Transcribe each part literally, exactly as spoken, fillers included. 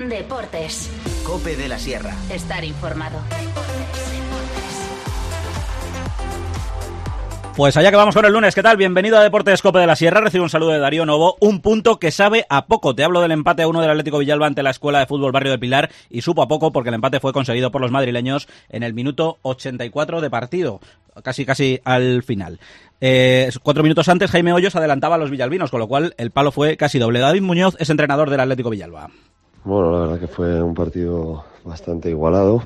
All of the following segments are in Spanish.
Deportes. COPE de la Sierra. Estar informado. Pues allá que vamos con el lunes, ¿qué tal? Bienvenido a Deportes COPE de la Sierra, recibo un saludo de Darío Novo, un punto que sabe a poco. Te hablo del empate a uno del Atlético Villalba ante la Escuela de Fútbol Barrio del Pilar, y supo a poco porque el empate fue conseguido por los madrileños en el minuto ochenta y cuatro de partido, casi casi al final. Eh, cuatro minutos antes Jaime Hoyos adelantaba a los villalbinos, con lo cual el palo fue casi doble. David Muñoz es entrenador del Atlético Villalba. Bueno, la verdad que fue un partido bastante igualado.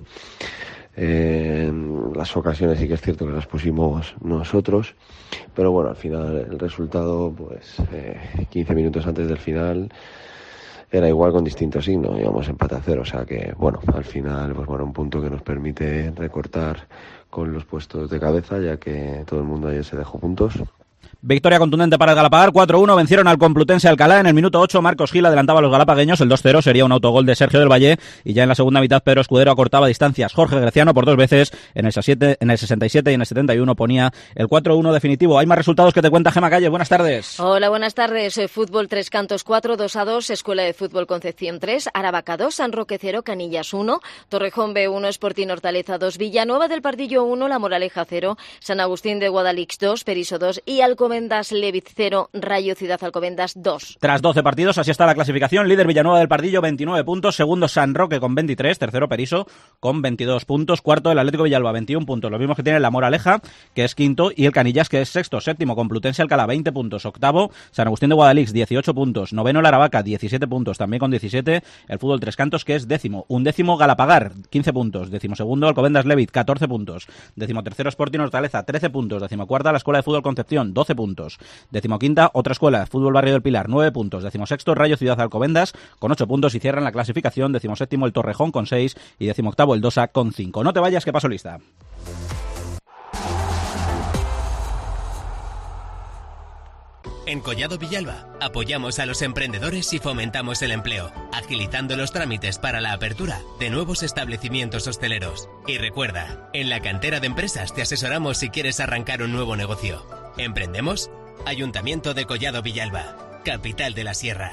Eh, en las ocasiones sí que es cierto que las pusimos nosotros, pero bueno, al final el resultado, pues eh, quince minutos antes del final era igual con distinto signo, íbamos empate a cero, o sea que bueno, al final pues bueno, un punto que nos permite recortar con los puestos de cabeza, ya que todo el mundo ayer se dejó puntos. Victoria contundente para el Galapagar, cuatro uno, vencieron al Complutense Alcalá. En el minuto ocho Marcos Gil adelantaba a los galapagueños, el dos cero sería un autogol de Sergio del Valle, y ya en la segunda mitad Pedro Escudero acortaba distancias. Jorge Greciano por dos veces, en el, siete, en el sesenta y siete y en el setenta y uno ponía el cuatro uno definitivo. Hay más resultados que te cuenta Gema Calle, buenas tardes. Hola, buenas tardes. Fútbol Tres Cantos cuatro, dos a dos, Escuela de Fútbol Concepción tres, Aravaca dos, San Roque cero, Canillas uno, Torrejón B uno, Sporting Hortaleza dos, Villanueva del Pardillo uno, La Moraleja cero, San Agustín de Guadalix dos, Periso dos y Alcobendas Leviz cero, Rayo Ciudad Alcobendas dos. Tras doce partidos, así está la clasificación. Líder Villanueva del Pardillo, veintinueve puntos. Segundo San Roque con veintitrés. Tercero Periso con veintidós puntos. Cuarto el Atlético Villalba, veintiún puntos. Lo mismo que tiene la Moraleja, que es quinto, y el Canillas, que es sexto. Séptimo Complutense Alcalá, veinte puntos. Octavo San Agustín de Guadalix, dieciocho puntos. Noveno la Aravaca, diecisiete puntos. También con diecisiete el Fútbol Tres Cantos, que es décimo. Undécimo Galapagar, quince puntos. Décimo segundo Alcobendas Leviz, catorce puntos. Décimo tercero Sporting Hortaleza, trece puntos. Décimo cuarta la Escuela de Fútbol Concepción, doce puntos. Décimo quinta otra escuela, Fútbol Barrio del Pilar, nueve puntos. Décimo sexto Rayo Ciudad Alcobendas con ocho puntos y cierran la clasificación. Décimo séptimo el Torrejón con seis y décimo octavo el Dosa con cinco. No te vayas, que paso lista. En Collado Villalba apoyamos a los emprendedores y fomentamos el empleo, agilizando los trámites para la apertura de nuevos establecimientos hosteleros. Y recuerda, en la cantera de empresas te asesoramos si quieres arrancar un nuevo negocio. ¿Emprendemos? Ayuntamiento de Collado Villalba, capital de la Sierra.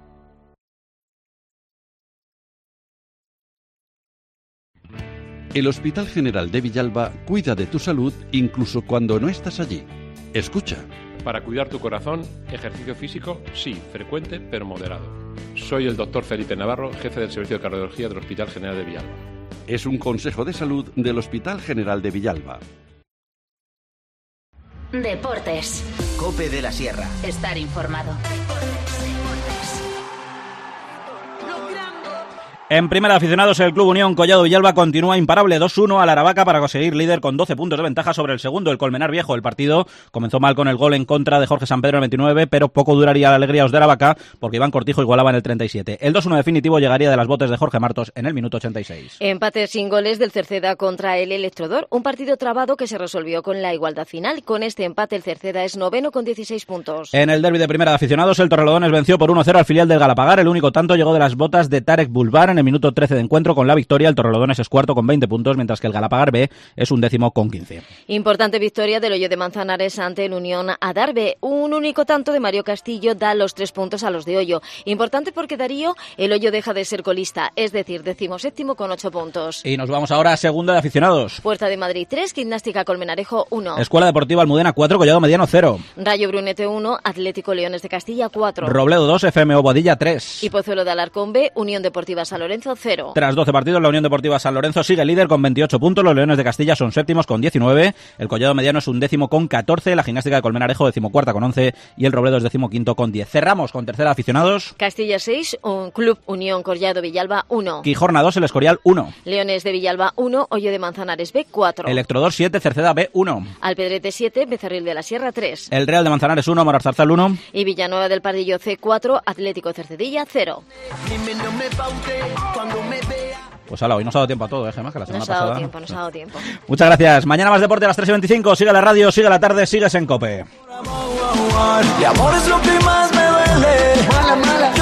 El Hospital General de Villalba cuida de tu salud incluso cuando no estás allí. Escucha. Para cuidar tu corazón, ejercicio físico, sí, frecuente, pero moderado. Soy el doctor Felipe Navarro, jefe del Servicio de Cardiología del Hospital General de Villalba. Es un consejo de salud del Hospital General de Villalba. Deportes. COPE de la Sierra. Estar informado. En primera, aficionados, el Club Unión Collado Villalba continúa imparable, dos uno a la Aravaca para conseguir líder con doce puntos de ventaja sobre el segundo, el Colmenar Viejo. El partido comenzó mal con el gol en contra de Jorge San Pedro en el veintinueve, pero poco duraría la alegría de Aravaca porque Iván Cortijo igualaba en el treinta y siete. El dos uno definitivo llegaría de las botes de Jorge Martos en el minuto ochenta y seis. Empate sin goles del Cerceda contra el Electrodor, un partido trabado que se resolvió con la igualdad final. Con este empate el Cerceda es noveno con dieciséis puntos. En el derbi de primera de aficionados, el Torrelodones venció por uno cero al filial del Galapagar. El único tanto llegó de las botas de Tarek Bulbar en el minuto trece de encuentro. Con la victoria, el Torrelodones es cuarto con veinte puntos, mientras que el Galapagar B es un décimo con quince. Importante victoria del Hoyo de Manzanares ante el Unión Adarve. Un único tanto de Mario Castillo da los tres puntos a los de Hoyo. Importante porque, Darío, el Hoyo deja de ser colista, es decir, decimoséptimo con ocho puntos. Y nos vamos ahora a segunda de aficionados. Puerta de Madrid tres, Gimnástica Colmenarejo uno. Escuela Deportiva Almudena cuatro, Collado Mediano cero. Rayo Brunete uno, Atlético Leones de Castilla cuatro. Robledo dos, F M O Boadilla tres. Y Pozuelo de Alarcón B, Unión Deportiva San Lorenzo cero. Tras doce partidos, la Unión Deportiva San Lorenzo sigue líder con veintiocho puntos, los Leones de Castilla son séptimos con diecinueve, el Collado Mediano es un décimo con catorce, la Gimnástica de Colmenarejo decimocuarta con once y el Robledo es decimoquinto con diez. Cerramos con tercera aficionados. Castilla seis, un Club Unión Collado Villalba uno. Quijorna dos, el Escorial uno. Leones de Villalba uno, Hoyo de Manzanares B cuatro. Electrodor siete, Cerceda B uno. Alpedrete siete, Becerril de la Sierra tres. El Real de Manzanares uno, Morarzarzal uno. Y Villanueva del Pardillo C cuatro, Atlético Cercedilla cero. Pues ala, hoy nos ha dado tiempo a todo, ¿eh, Gemma? Que la semana nos ha dado pasada... tiempo, nos ha dado tiempo. Muchas gracias. Mañana más deporte a las tres y veinticinco. Sigue la radio, sigue la tarde, sigues en COPE. Y amor es lo que más me duele. Mala, mala.